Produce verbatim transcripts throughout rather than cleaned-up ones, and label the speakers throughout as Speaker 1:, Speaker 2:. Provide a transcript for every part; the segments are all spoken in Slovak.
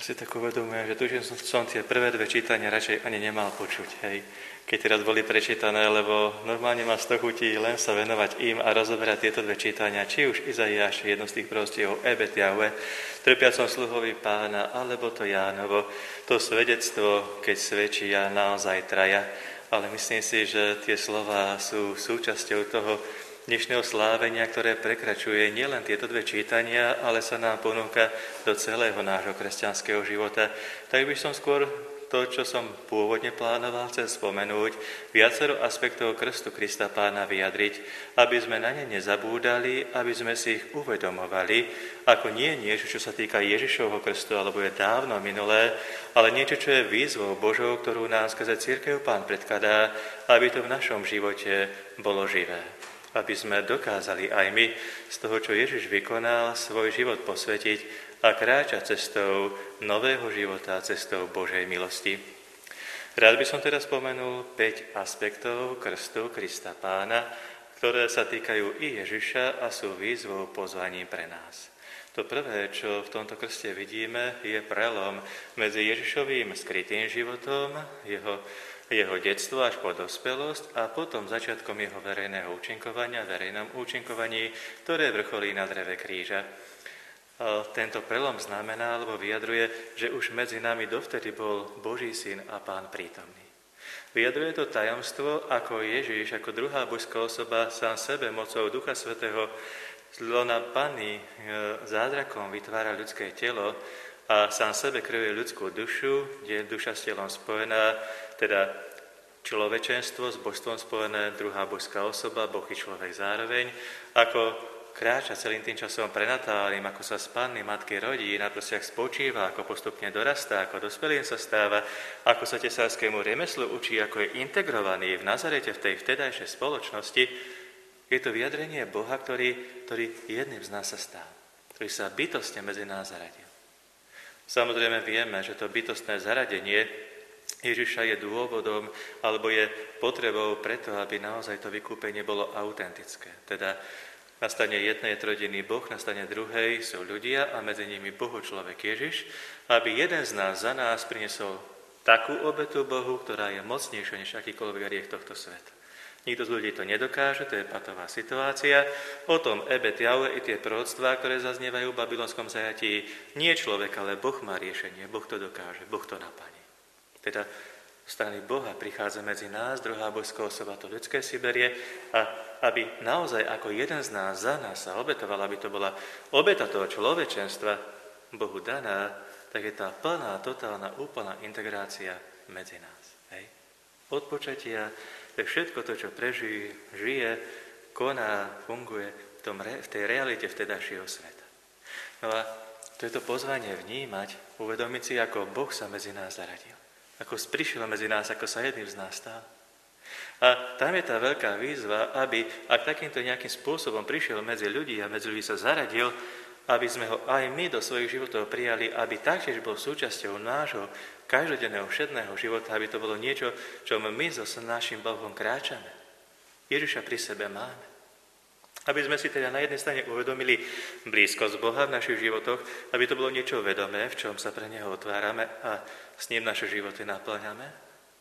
Speaker 1: si tak uvedomujem, že tu že som, som tie prvé dve čítania radšej ani nemal počuť, hej, keď teraz boli prečítané, lebo normálne ma z toho chutí len sa venovať im a rozoberať tieto dve čítania, či už Izaiáš, jedno z tých prostiev, Ebet Jahve, trpiacom sluhovi Pána, alebo to Jánovo, to svedectvo, keď svedčia naozaj traja. Ale myslím si, že tie slová sú súčasťou toho dnešného slávenia, ktoré prekračuje nielen tieto dve čítania, ale sa nám ponúka do celého nášho kresťanského života. Tak by som skôr to, čo som pôvodne plánoval, chcel spomenúť, viacero aspektov krstu Krista Pána vyjadriť, aby sme na ne nezabúdali, aby sme si ich uvedomovali, ako nie niečo, čo sa týka Ježišovho krstu, alebo je dávno minulé, ale niečo, čo je výzvou Božou, ktorú nám skrze cirkev Pán predkladá, aby to v našom živote bolo živé. Aby sme dokázali aj my z toho, čo Ježiš vykonal, svoj život posvetiť a kráčať cestou nového života, cestou Božej milosti. Rád by som teraz spomenul päť aspektov krstu Krista Pána, ktoré sa týkajú i Ježiša a sú výzvou pozvaním pre nás. To prvé, čo v tomto krste vidíme, je prelom medzi Ježišovým skrytým životom, jeho jeho detstvo až po dospelosť a potom začiatkom jeho verejného účinkovania, verejnom účinkovaní, ktoré vrcholí na dreve kríža. A tento prelom znamená, alebo vyjadruje, že už medzi nami dovtedy bol Boží syn a Pán prítomný. Vyjadruje to tajomstvo, ako Ježiš, ako druhá božská osoba, sám sebe mocou Ducha Svätého z lona Panny zázrakom vytvára ľudské telo a sám sebe kreuje ľudskú dušu, kde je duša s telom spojená, teda človečenstvo s božstvom spojené, druhá božská osoba, Boh i človek zároveň, ako kráča celým tým časom prenatálnym, ako sa z Panny matky rodí, na prostiach spočíva, ako postupne dorastá, ako dospelým sa stáva, ako sa tesárskému remeslu učí, ako je integrovaný v Nazarete, v tej vtedajšej spoločnosti, je to vyjadrenie Boha, ktorý, ktorý jedným z nás sa stal, ktorý sa bytostne medzi nás zaradil. Samozrejme vieme, že to bytostné zaradenie Ježiša je dôvodom alebo je potrebou preto, aby naozaj to vykúpenie bolo autentické. Teda na strane jednej rodiny Boh, na strane druhej sú ľudia a medzi nimi Bohu človek Ježiš, aby jeden z nás za nás priniesol takú obetu Bohu, ktorá je mocnejšia než akýkoľvek hriech tohto sveta. Nikto z ľudí to nedokáže, to je patová situácia. O tom Ebet Jahve i tie proroctvá, ktoré zaznievajú v babylonskom zajatí, nie človek, ale Boh má riešenie, Boh to dokáže, Boh to naplní. Teda z strany Boha prichádza medzi nás, druhá božská osoba to ľudské si berie a aby naozaj ako jeden z nás za nás sa obetoval, aby to bola obeta toho človečenstva Bohu daná, tak je tá plná, totálna, úplná integrácia medzi nás. Hej? Od počatia, to je všetko to, čo prežije, žije, koná, funguje v, tom, v tej realite vtedajšieho sveta. No a to je to pozvanie vnímať, uvedomiť si, ako Boh sa medzi nás zaradil. Ako prišiel medzi nás, ako sa jedným z nás stal. A tam je tá veľká výzva, aby, ak takýmto nejakým spôsobom prišiel medzi ľudí a medzi ľudí sa zaradil, aby sme ho aj my do svojich životov prijali, aby taktiež bol súčasťou nášho každodenného všedného života, aby to bolo niečo, čo my so našim Bohom kráčame. Ježiša pri sebe máme. Aby sme si teda na jednej strane uvedomili blízkosť Boha v našich životoch, aby to bolo niečo vedomé, v čom sa pre Neho otvárame a s ním naše životy naplňame.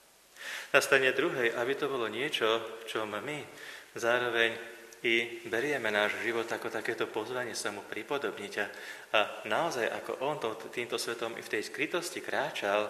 Speaker 1: Na strane druhej, aby to bolo niečo, v čom my zároveň i berieme náš život ako takéto pozvanie sa mu pripodobniť a, a naozaj ako on to, týmto svetom i v tej skrytosti kráčal,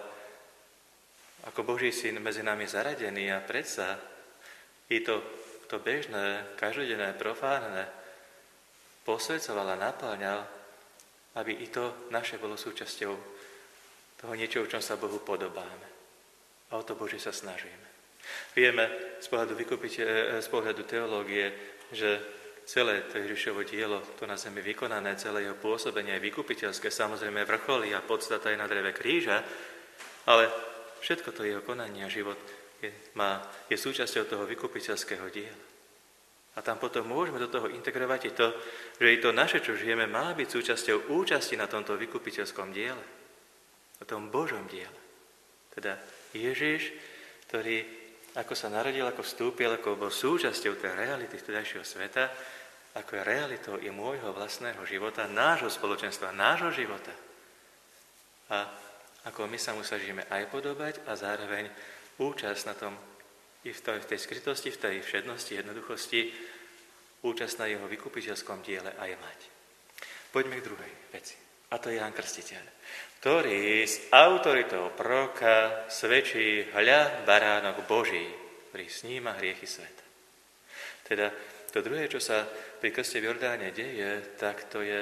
Speaker 1: ako Boží syn medzi nami zaradený a predsa i to, to bežné, každodenné, profánne posvedcoval a naplňal, aby i to naše bolo súčasťou toho niečoho, v čom sa Bohu podobáme. A o to Bože sa snažíme. Vieme z pohľadu, z pohľadu teológie, že celé to Ježišovo dielo, to na zemi vykonané, celé jeho pôsobenie je vykupiteľské, samozrejme vrcholí a podstata je na dreve kríža, ale všetko to jeho konanie a život je, má, je súčasťou toho vykupiteľského diela. A tam potom môžeme do toho integrovať i to, že i to naše, čo žijeme, má byť súčasťou účasti na tomto vykupiteľskom diele, na tom Božom diele. Teda Ježiš, ktorý ako sa narodil, ako vstúpil, ako bol súčasťou tej reality vtedajšieho sveta, ako je realitou i môjho vlastného života, nášho spoločenstva, nášho života. A ako my sa mu snažíme aj podobať a zároveň účasť na tom, i v tej, v tej skrytosti, v tej všednosti, jednoduchosti, účasť na jeho vykupiteľskom diele aj mať. Poďme k druhej veci. A to je Ján Krstiteľ, ktorý s autoritou proroka svedčí: hľa, baránok Boží, ktorý sníma hriechy sveta. Teda to druhé, čo sa pri krste v Jordáne deje, tak to je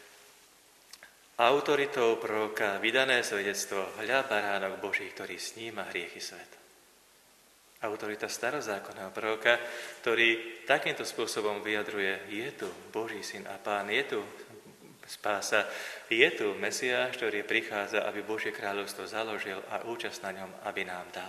Speaker 1: autoritou proroka vydané svedectvo: hľa, baránok Boží, ktorý sníma hriechy sveta. Autorita starozákonného proroka, ktorý takýmto spôsobom vyjadruje: je tu Boží syn a Pán, je tu spása, je tu Mesiáš, ktorý prichádza, aby Božie kráľovstvo založil a účasť na ňom, aby nám dal.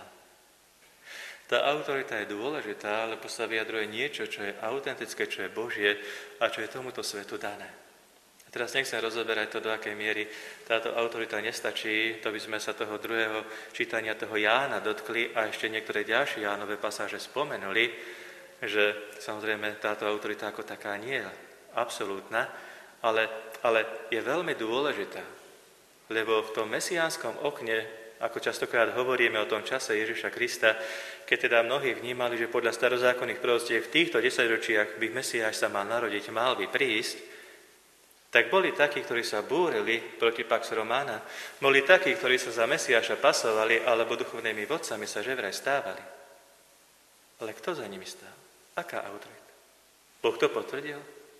Speaker 1: Tá autorita je dôležitá, lebo sa vyjadruje niečo, čo je autentické, čo je Božie a čo je tomuto svetu dané. A teraz nechcem rozoberať to, do akej miery táto autorita nestačí, to by sme sa toho druhého čítania toho Jána dotkli a ešte niektoré ďalšie Jánove pasáže spomenuli, že samozrejme táto autorita ako taká nie je absolútna, ale, ale je veľmi dôležitá, lebo v tom mesiánskom okne, ako častokrát hovoríme o tom čase Ježiša Krista, keď teda mnohí vnímali, že podľa starozákonných proroctiev v týchto desaťročiach by Mesiáš sa mal narodiť, mal by prísť, tak boli takí, ktorí sa búrili proti Pax Romana, boli takí, ktorí sa za Mesiáša pasovali, alebo duchovnými vodcami sa že vraj stávali. Ale kto za nimi stál? Aká autorita? Boh to potvrdil?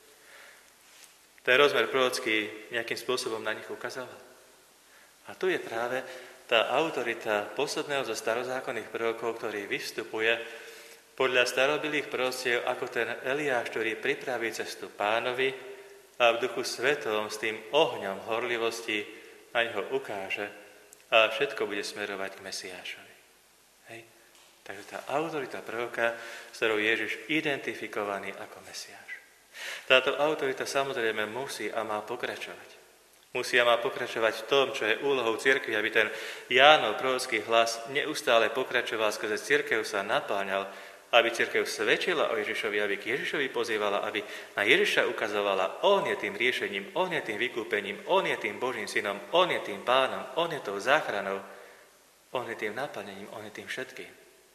Speaker 1: Ten rozmer prorocký nejakým spôsobom na nich ukazoval. A tu je práve tá autorita posledného zo starozákonných prorokov, ktorý vystupuje podľa starobilých proroctiev ako ten Eliáš, ktorý pripraví cestu Pánovi a v duchu svetom s tým ohňom horlivosti na ňo ukáže a všetko bude smerovať k Mesiášovi. Hej. Takže tá autorita proroka, s ktorou Ježiš identifikovaný ako Mesiáš. Táto autorita samozrejme musí a má pokračovať. Musí a má pokračovať v tom, čo je úlohou cirkvi, aby ten Jánov prorocký hlas neustále pokračoval, skrze cirkev sa napáňal, aby cirkev svedčila o Ježišovi, aby k Ježišovi pozývala, aby na Ježiša ukazovala: on je tým riešením, on je tým vykúpením, on je tým Božím synom, on je tým pánom, on je tou záchranou, on je tým naplnením, on je tým všetkým.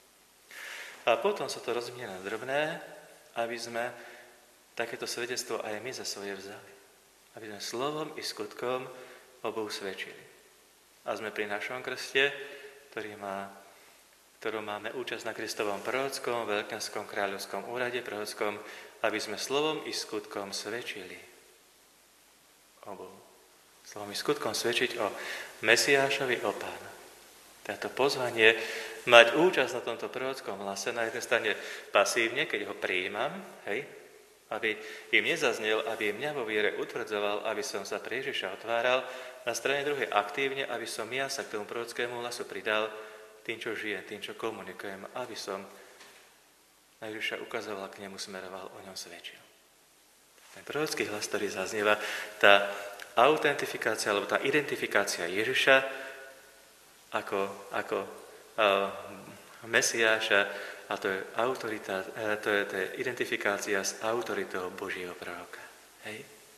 Speaker 1: A potom sa to rozvinie na drobné, aby sme takéto svedectvo aj my za svoje vzali. Aby sme slovom i skutkom obou svedčili. A sme pri našom krste, ktorý má, ktorom máme účasť na Kristovom prorockom, veľkňazskom, kráľovskom úrade prorockom, aby sme slovom i skutkom svedčili obou. Slovom i skutkom svedčiť o Mesiášovi, o Pána. Táto pozvanie mať účasť na tomto prorockom hlase na jednej strane pasívne, keď ho prijímam, hej, aby im nezaznel, aby im mňa vo viere utvrdzoval, aby som sa pre Ježiša otváral, na strane druhej aktívne, aby som ja sa k tomu prorockému hlasu pridal tým, čo žijem, tým, čo komunikujem, aby som na Ježiša ukazoval, k nemu smeroval, o ňom svedčil. Ten prorocký hlas, ktorý zaznieva, tá autentifikácia, alebo tá identifikácia Ježiša ako, ako uh, Mesiáša, a to je autorita, to je, to je identifikácia s autoritou Božieho proroka. Hej.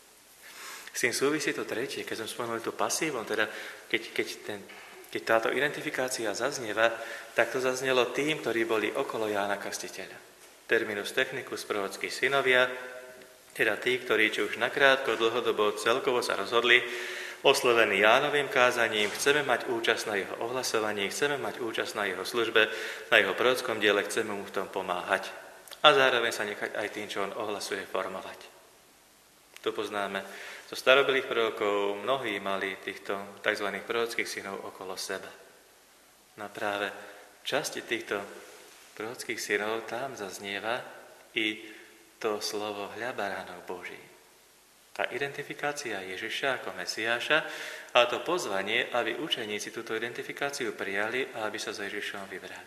Speaker 1: S tým súvisí to tretie, keď som spomenul to pasívom, teda keď, keď, ten, keď táto identifikácia zaznieva, tak to zaznelo tým, ktorí boli okolo Jána Krstiteľa. Terminus technicus prorockí synovia, teda tí, ktorí či už nakrátko, dlhodobo, celkovo sa rozhodli, oslovení Jánovým kázaním, chceme mať účasť na jeho ohlasovaní, chceme mať účasť na jeho službe, na jeho prorockom diele, chceme mu v tom pomáhať. A zároveň sa nechať aj tým, čo on ohlasuje, formovať. To poznáme zo starobilých prorokov, mnohí mali týchto tzv. Prorockých synov okolo seba. No práve v časti týchto prorockých synov tam zaznieva i to slovo hľa baránok Boží. Tá identifikácia Ježiša ako Mesiáša a to pozvanie, aby učeníci túto identifikáciu prijali a aby sa za Ježišom vybrali.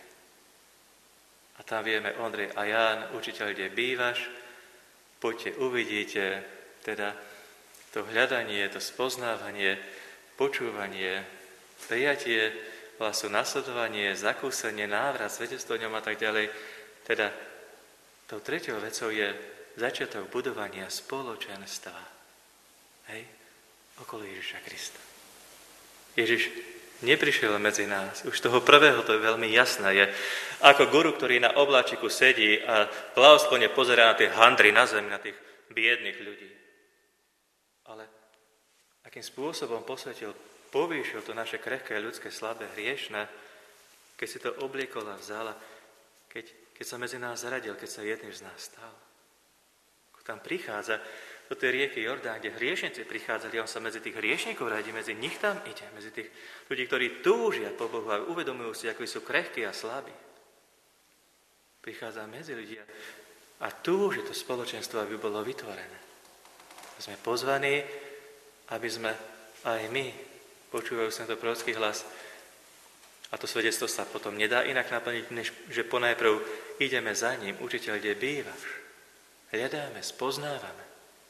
Speaker 1: A tam vieme, Ondrej a Ján, učiteľ, kde bývaš, poďte, uvidíte, teda to hľadanie, to spoznávanie, počúvanie, prijatie hlasu, nasledovanie, zakúsenie, návrat, svedectvo ňom a tak ďalej. Teda tou tretiou vecou je začiatok budovania spoločenstva. Hej, okolo Ježiša Krista. Ježiš neprišiel medzi nás. Už toho prvého to je veľmi jasné. Je ako guru, ktorý na obláčiku sedí a blahosklone pozerá na tie handry na zemi, na tých biedných ľudí. Ale akým spôsobom posvetil, povýšil to naše krehké, ľudské, slabé, hriešne, keď si to obliekol a vzal, keď, keď sa medzi nás zaradil, keď sa jedným z nás stal. Ako tam prichádza do tej rieky Jordán, kde hriešnici prichádzali, on sa medzi tých hriešnikov radí, medzi nich tam ide, medzi tých ľudí, ktorí túžia po Bohu a uvedomujú si, ako sú krehkí a slabí. Prichádza medzi ľudia a túži to spoločenstvo, aby bolo vytvorené. Sme pozvaní, aby sme aj my, počúvajú sa to prorocký hlas, a to svedectvo sa potom nedá inak naplniť, než že ponajprv ideme za ním, učiteľ, kde bývaš. Hľadáme, spoznávame.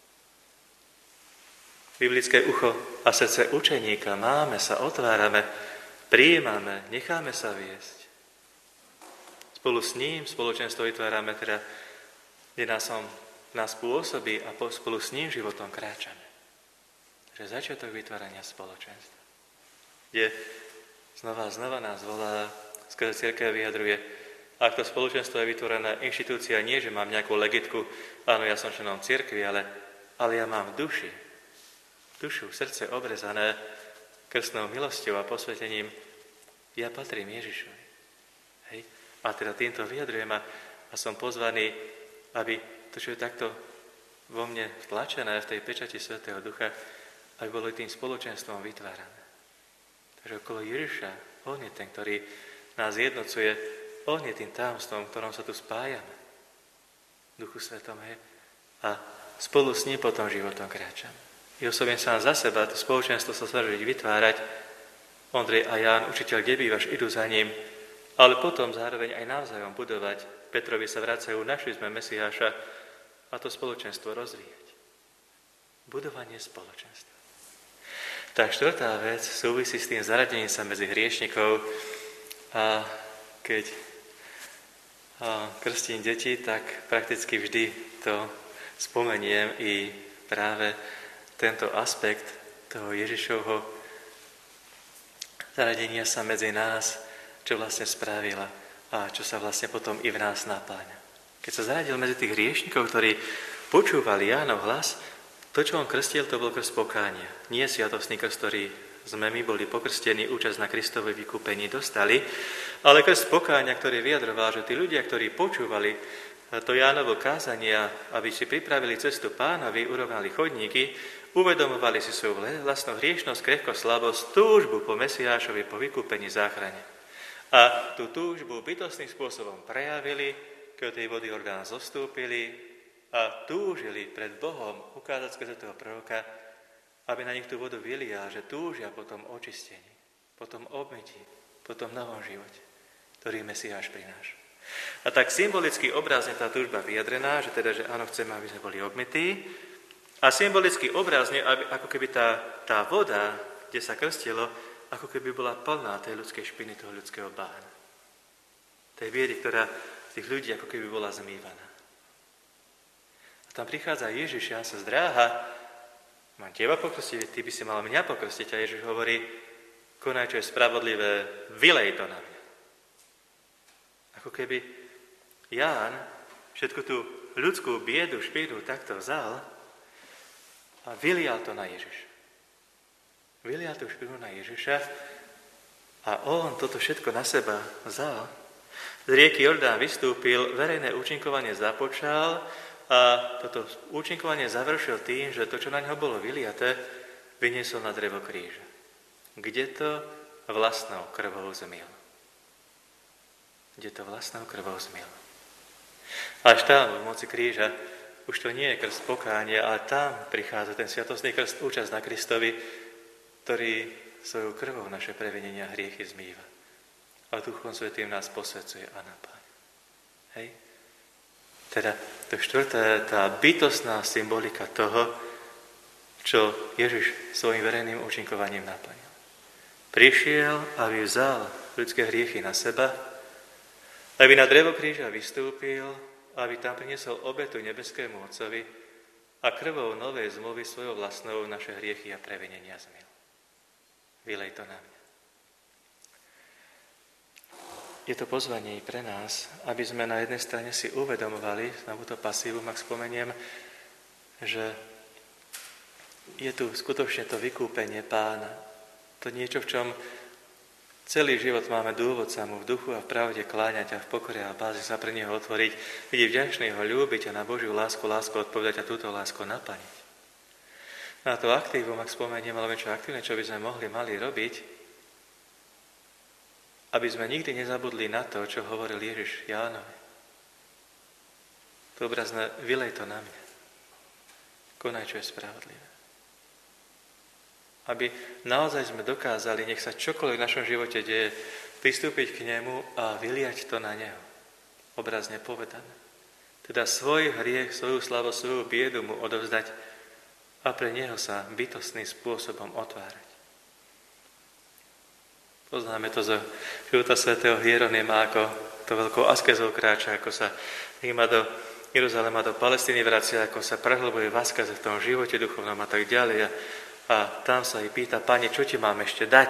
Speaker 1: Biblické ucho a srdce učeníka máme, sa otvárame, prijímame, necháme sa viesť. Spolu s ním spoločenstvo vytvárame, teda, kde nás, on, nás pôsobí a spolu s ním životom kráčame. Takže začiatok vytvárania spoločenstva. Kde znova a znova nás volá, skrze cirkev vyjadruje, ak to spoločenstvo je vytvorená inštitúcia, nie, že mám nejakú legitku, áno, ja som členom cirkvi, ale, ale ja mám v duši, dušu, srdce obrezané krstnou milosťou a posvetením, ja patrím Ježišovi. Hej? A teda týmto vyjadrujem a, a som pozvaný, aby to, čo je takto vo mne vtlačené v tej pečati Svätého Ducha, aby bolo tým spoločenstvom vytvárané. Takže okolo Ježiša, on je ten, ktorý nás jednocuje, on je tým tajomstvom, v ktorom sa tu spájame. Duchu Svetom, hej? A spolu s ním potom životom kráčame. I osobne sám za seba, to spoločenstvo sa snažiť vytvárať. Ondrej a Ján, učiteľ, kde bývaš, idú za ním, ale potom zároveň aj navzájom budovať. Petrovi sa vracajú, našli sme Mesiáša a to spoločenstvo rozvíjať. Budovanie spoločenstva. Tá štvrtá vec súvisí s tým zaradením sa medzi hriešnikov a keď a krstím deti, tak prakticky vždy to spomeniem i práve tento aspekt toho Ježišovho zaradenia sa medzi nás, čo vlastne spravila a čo sa vlastne potom i v nás napáňa. Keď sa zaradil medzi tých hriešnikov, ktorí počúvali Jánov hlas, to, čo on krstil, to bol krst pokánia. Nie sviatostný krst, ktorý sme my boli pokrstení, účasť na Kristovej vykúpení dostali, ale krst pokánia, ktorý vyjadroval, že tí ľudia, ktorí počúvali to Jánovo kázanie, aby si pripravili cestu Pánovi, urovnali chodníky, uvedomovali si svoju vlastnú hriešnosť, krehkosť, slabosť, túžbu po Mesiášovi, po vykúpení, záchrane. A tú túžbu bytostným spôsobom prejavili, keď tej vody Jordán zostúpili a túžili pred Bohom ukázať skrze toho proroka, aby na nich tú vodu vylial, že túžia po tom očistení, po tom obmytí, po tom novom živote, ktorý Mesiáš prináša. A tak symbolicky obrazne tá túžba vyjadrená, že teda, že áno, chceme, aby sme boli obmytí, a symbolicky obrazne, aby, ako keby tá, tá voda, kde sa krstilo, ako keby bola plná tej ľudskej špiny, toho ľudského bána. Tej biedy, ktorá tých ľudí ako keby bola zmývaná. A tam prichádza Ježiš, Ján sa zdráha, mám teba pokrstiť, ty by si mal mňa pokrstiť. A Ježiš hovorí, konaj, čo je spravodlivé, vylej to na mňa. Ako keby Ján všetku tú ľudskú biedu, špínu takto vzal a vylial to na Ježiša. Vylial tú špínu na Ježiša a on toto všetko na seba vzal. Z rieky Jordán vystúpil, verejné účinkovanie započal a toto účinkovanie završil tým, že to, čo na ňo bolo vyliaté, vyniesol na drevo kríža. Kde to vlastnou krvou zmiel. Kde to vlastnou krvou zmiel. Až tam, v moci kríža, už to nie je krst pokánia, ale tam prichádza ten sviatostný krst, účasť na Kristovi, ktorý svojou krvou naše previnenia a hriechy zmýva. A Duchom Svätým nás posvedzuje a napája. Hej? Teda to štvrté, tá bytostná symbolika toho, čo Ježiš svojim verejným účinkovaním naplnil. Prišiel, aby vzal ľudské hriechy na seba, aby na drevo kríža vystúpil, aby tam priniesol obetu nebeskému Otcovi a krvou novej zmluvy svojou vlastnou naše hriechy a previnenia zmil. Vylej to na mňa. je to pozvanie pre nás, aby sme na jednej strane si uvedomovali, znovu to pasívum, ak spomeniem, že je tu skutočne to vykúpenie Pána. To niečo, v čom celý život máme dôvod sa mu v duchu a v pravde kláňať a v pokore a bázi sa pre neho otvoriť, byť vďačný ho, ľúbiť a na Božiu lásku, lásku odpovedať a túto lásku naplniť. Na to aktívum, ak spomeniem, alebo čo aktívne, čo by sme mohli, mali robiť, aby sme nikdy nezabudli na to, čo hovoril Ježiš Jánovi. To obrazné, vylej to na mňa. Konaj, čo je spravodlivé. Aby naozaj sme dokázali, nech sa čokoľvek v našom živote deje, pristúpiť k nemu a vyliať to na neho. Obrazne povedané. Teda svoj hriech, svoju slabosť, svoju biedu mu odovzdať a pre neho sa bytostným spôsobom otvárať. Poznáme to zo života svätého Hieronima, ako to veľkou askezou kráča, ako sa ima do Jeruzalema, do Palestíny vracia, ako sa prehlbuje v askeze v tom živote duchovnom a tak ďalej. A, a tam sa jej pýta, Pane, čo ti mám ešte dať?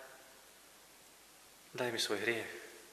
Speaker 1: Daj mi svoj hriech.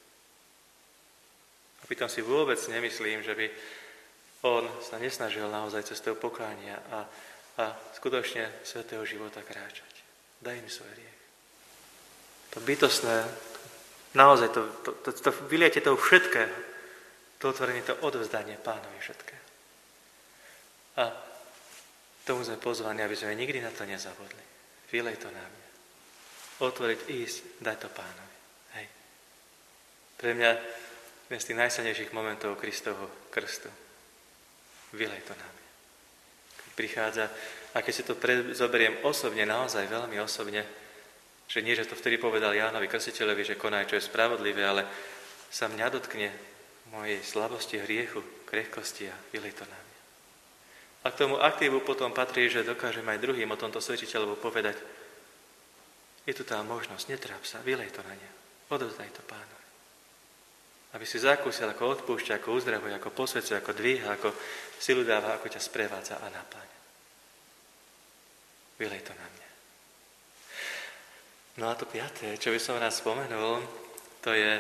Speaker 1: A pritom si vôbec nemyslím, že by on sa nesnažil naozaj cestou pokánia a, a skutočne svätého života kráčať. Daj mi svoj hriech. To bytostné, naozaj to, to, to, to vyliate toho všetkého, to otvorenie, to odovzdanie Pánovi všetkého. A tomu sme pozvaní, aby sme nikdy na to nezabudli. Vylej to na mňa. Otvoriť, ísť, dať to Pánovi. Hej. Pre mňa jeden z tých najsilnejších momentov Kristovho krstu. Vylej to na mňa. Keď prichádza, a keď si to zoberiem osobne, naozaj veľmi osobne, že nie, že to vtedy povedal Jánovi Krstiteľovi, že konaj, čo je spravodlivé, ale sa mňa dotkne mojej slabosti, hriechu, krehkosti a vylej to na mňa. A k tomu aktívu potom patrí, že dokážem aj druhým o tomto svedčiť alebo povedať, je tu tá možnosť, netráp sa, vylej to na ňa, odovzdaj to Pánovi. Aby si zakúsil, ako odpúšťa, ako uzdravuje, ako posvedcuje, ako dvíha, ako silu dáva, ako ťa sprevádza a napáňa. Vylej to na mňa. No a to piaté, čo by som rád spomenul, to je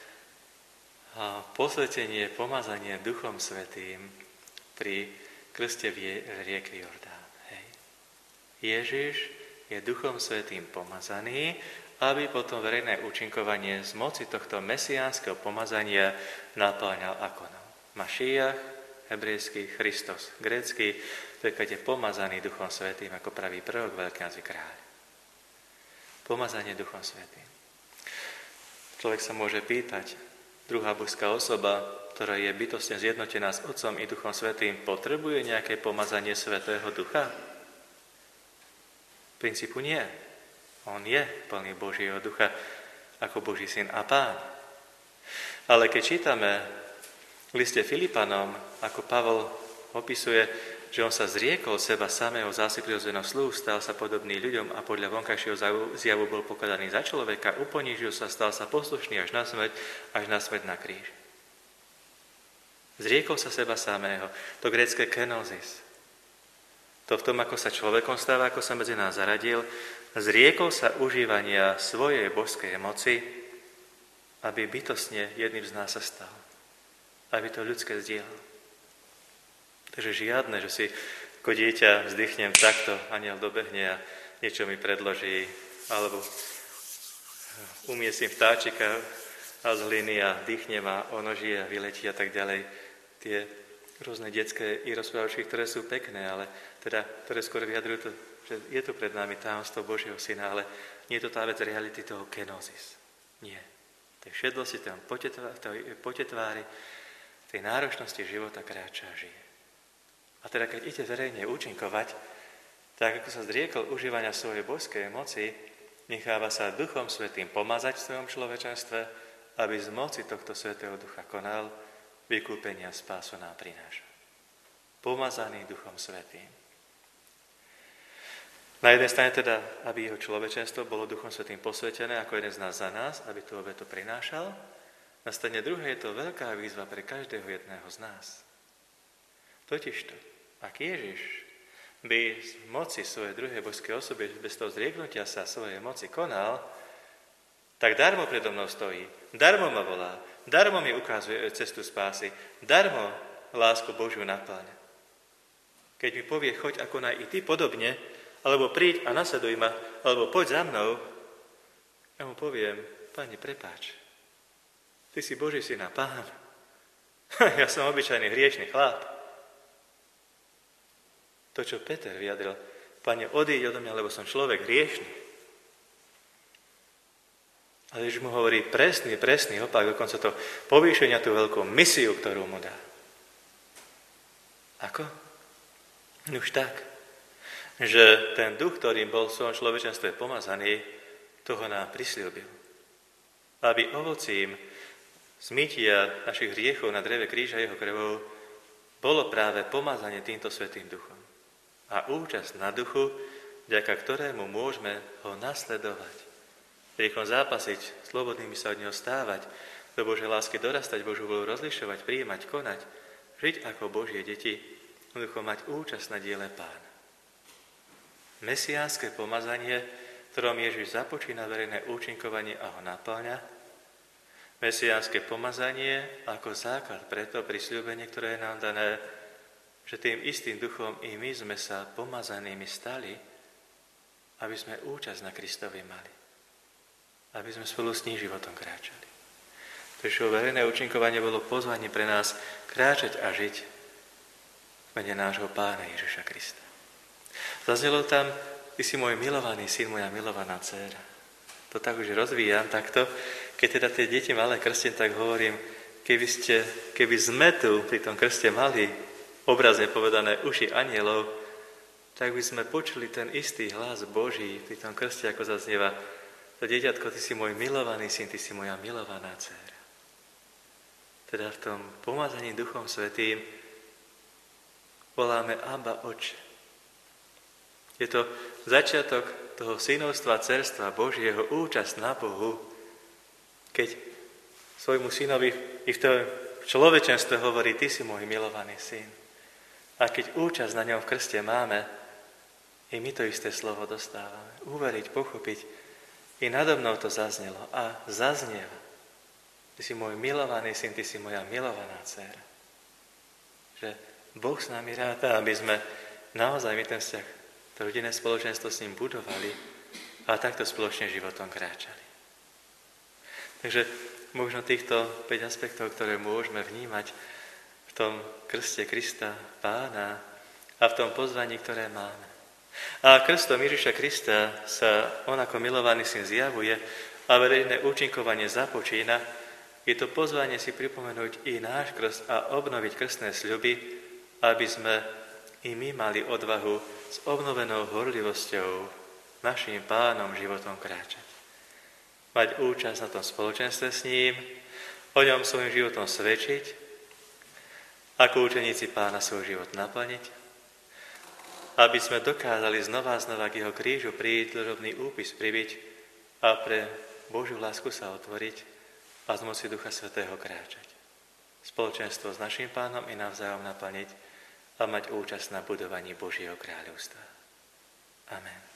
Speaker 1: posvetenie, pomazanie Duchom Svätým pri krste v rieke Jordán. Hej. Ježiš je Duchom Svätým pomazaný, aby potom verejné účinkovanie z moci tohto mesiánskeho pomazania napáňal akonom. Mašíach, hebrejský, Christos, grécky, to je, keď je pomazaný Duchom Svätým ako pravý prorok, veľkňaz i kráľ. Pomazanie Duchom Svätým. Človek sa môže pýtať, druhá božská osoba, ktorá je bytostne zjednotená s Otcom i Duchom Svätým, potrebuje nejaké pomazanie Svätého Ducha? V princípu nie. On je plný Božieho Ducha ako Boží syn a Pán. Ale keď čítame v liste Filipanom, ako Pavol opisuje, že on sa zriekol seba samého, zá si prirodzeného sluhu, stal sa podobný ľuďom a podľa vonkajšieho zjavu bol pokladaný za človeka, uponížil sa, stal sa poslušný až na smrť, až na smrť na kríž. Zriekol sa seba samého. To grécke kenosis. To v tom, ako sa človekom stáva, ako sa medzi nás zaradil, zriekol sa užívania svojej božskej moci, aby bytostne jedným z nás sa stal. Aby to ľudské zdieľal. Takže žiadne, že si ako dieťa vzdychnem takto, aniel dobehne a niečo mi predloží, alebo umiestním vtáčika a z hliny a dýchnem a ono žije a vyletí a tak ďalej. Tie rôzne detské i rozprávačky, ktoré sú pekné, ale teda, ktoré skôr vyjadrujú to, že je tu pred nami tajomstvo Božieho Syna, ale nie je to tá vec reality toho kenosis. Nie. Tej všedlosti, tej potetvári, tej náročnosti života kráča a žije. A teda, keď ide verejne účinkovať, tak ako sa zriekol užívania svojej božskej moci, necháva sa Duchom Svätým pomazať v svojom človečenstve, aby z moci tohto Svätého Ducha konal, vykúpenia spásu nám prináša. Pomazaný Duchom Svätým. Na jednej strane teda, aby jeho človečenstvo bolo Duchom Svätým posvetené ako jeden z nás za nás, aby tú obetu prinášal. Na strane druhej je to veľká výzva pre každého jedného z nás. Totižto, ak Ježiš by z moci svojej druhej božskej osoby bez toho zrieknutia sa svojej moci konal, tak darmo predo mnou stojí, darmo ma volá, darmo mi ukazuje cestu spásy, darmo lásku Božiu napĺňa. Keď mi povie, choď a konaj i ty podobne, alebo príď a nasleduj ma, alebo poď za mnou, ja mu poviem, Pane, prepáč, ty si Boží syn a Pán, ja som obyčajný hriešný chlap. To, čo Peter vyjadril, Pane, odíď odo mňa, lebo som človek hriešný. Ale Ježiš mu hovorí presný, presný opak, dokonca to povýšenia, tú veľkú misiu, ktorú mu dá. Ako? Už tak, že ten duch, ktorým bol v svojom človečenstve pomazaný, toho nám prisľúbil. Aby ovocím zmytia našich hriechov na dreve kríža jeho krvou bolo práve pomazanie týmto svätým duchom. A účasť na duchu, vďaka ktorému môžeme ho nasledovať. Riechom zápasiť, slobodnými sa od neho stávať, do Božej lásky dorastať, Božiu vôľu rozlišovať, prijímať, konať, žiť ako Božie deti, jednoducho mať účasť na diele Pána. Mesiánske pomazanie, ktorom Ježiš započína verejné účinkovanie a ho napĺňa, mesiánske pomazanie ako základ preto prisľúbenie, ktoré je nám dané, že tým istým duchom i my sme sa pomazanými stali, aby sme účasť na Kristovi mali. Aby sme spolu s ním životom kráčali. Takže verejné účinkovanie bolo pozvanie pre nás kráčať a žiť v mene nášho Pána Ježiša Krista. Zaznelo tam, ty si môj milovaný syn, moja milovaná dcéra. To tak už rozvíjam takto. Keď teda tie deti malé krstím, tak hovorím, keby, ste, keby sme tu pri tom krste mali obrazne povedané uši anielov, tak by sme počuli ten istý hlas Boží pri tom krste, ako zaznieva: to dieťatko, ty si môj milovaný syn, ty si moja milovaná dcéra. Teda v tom pomazaní Duchom Svätým voláme Abba, Otče. Je to začiatok toho synovstva, dcérstva Božieho, účasť na Bohu, keď svojmu synovi i v tom človečenstve hovorí, ty si môj milovaný syn. A keď účasť na ňom v krste máme, i my to isté slovo dostávame. Uveriť, pochopiť. I nado mnou to zaznelo a zaznieva. Ty si môj milovaný syn, ty si moja milovaná dcéra. Že Boh s nami ráta, aby sme naozaj my ten vzťah, to rodinné spoločenstvo s ním budovali a takto spoločne životom kráčali. Takže možno týchto päť aspektov, ktoré môžeme vnímať v tom krste Krista Pána a v tom pozvaní, ktoré máme. A krstom Ježiša Krista sa on ako milovaný syn zjavuje a verejné účinkovanie započína. Je to pozvanie si pripomenúť i náš krst a obnoviť krstné sľuby, aby sme i my mali odvahu s obnovenou horlivosťou našim Pánom životom kráčať. Mať účasť na tom spoločenstve s ním, o ňom svojim životom svedčiť, ako učeníci Pána svoj život naplniť, aby sme dokázali znova a znova k jeho krížu prísť, drobný úpis pribiť a pre Božiu lásku sa otvoriť a z moci Ducha Svätého kráčať. Spoločenstvo s našim Pánom i navzájom naplniť a mať účasť na budovaní Božieho kráľovstva. Amen.